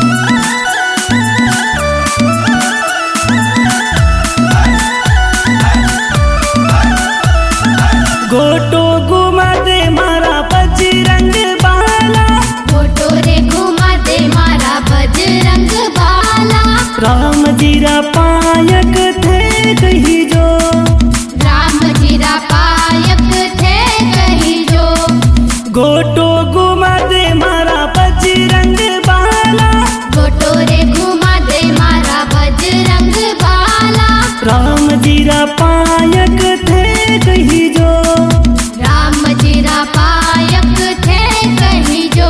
गोटो घुमा दे मारा बजरंग बाला, गोटो रे घुमा दे मारा बजरंग बाला। राम जीरा पायक थे कही जो, राम जीरा पायक थे कही जो। गोटो घुमा दे मारा बजरंग बाला, गोटो रे घुमा दे मारा बजरंग बाला। राम जीरा पायक थे कही जो, राम जीरा पायक थे कही जो।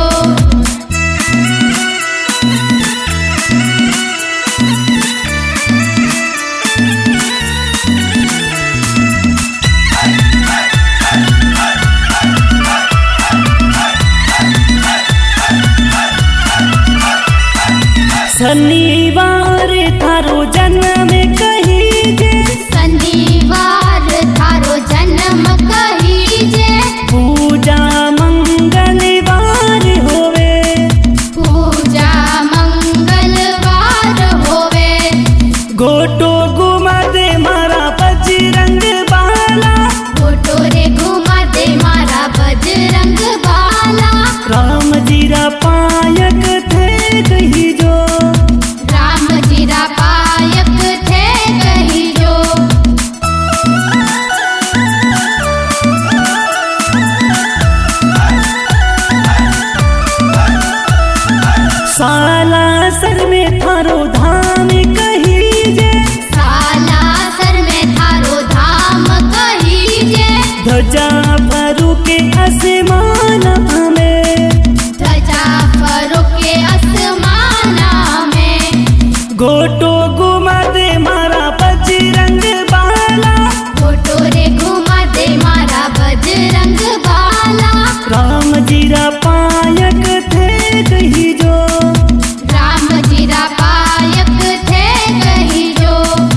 शनिवार थारो जन्म कही जे, शनिवार थारो जन्म कही जे। पूजा मंगलवार होवे, पूजा मंगलवार होवे। गोटो घुमा दे मारा बजरंग बाला, गोटो रे घुमा दे मारा बजरंग बाला। राम जीरा पायक थे कही जो, राम जीरा पायक थे कही जो। सालासर में थारो धाम कही जे, सालासर में थारो धाम कही जे। ध्वजा फरू के आसमान में, ध्वजा फरो के आसमाना में। गोटो घुमा दे मारा बजरंग बाला, गोटो रे घुमा दे मारा बजरंग बाला। राम जीरा पायक थे कही जो, राम जीरा पायक थे कही जो।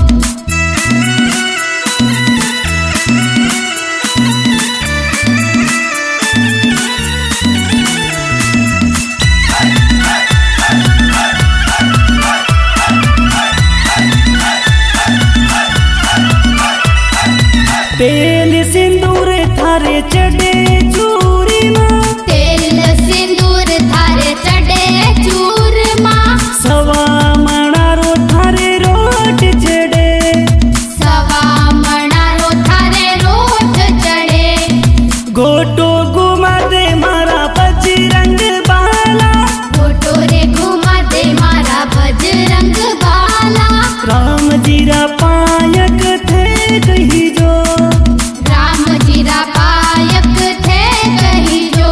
तेल सिंदूर थारे चढ़े चूरी माँ, तेल सिंदूर थारे चढ़े चूरमा। सवा मणारो थारे रोट चढ़े, सवा मणारो थारे रोट चढ़े। गोटो घुमा दे मारा बजरंग बाला, गोटो रे घुमा दे मारा बजरंग बाला। राम जीरा पायक थे कही जो, राम जीरा पायक थे कही जो।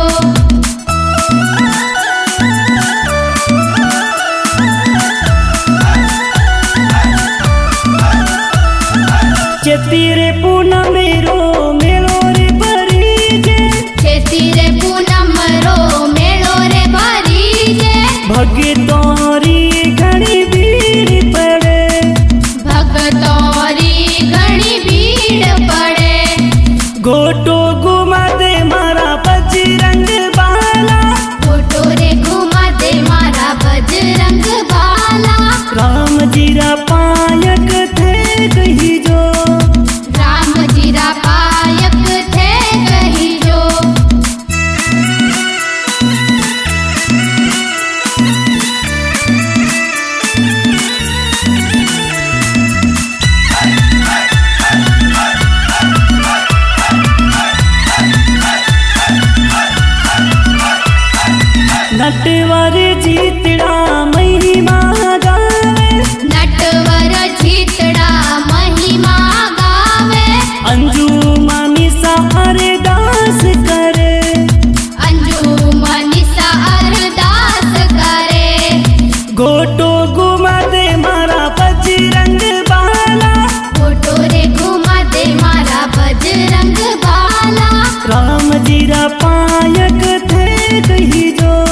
चेतीरे पूनम रो मेलो रे भरी जे, खेती रे पूनम रो मेलो रे भरी जे। भगतोरी घणी भीड़ पड़े, भगतोरी घणी भीड़ पड़े। गोटो घुमा दे मारा बजरंग बाला, गोटो रे घुमा दे मारा बजरंग बाला। राम जीरा पायक थे कही जो, राम जीरा पायक थे कही जो। नटवर जीतड़ा महिमा गावे, नटवर जीतड़ा महिमा गावे। अंजू मानिसा अरदास करे, अंजू मनीषा अरदास करे। गोटो घुमा दे मारा बजरंग बाला, गोटो रे घुमा दे मारा बजरंग बाला। राम जीरा पायक थे कही जो,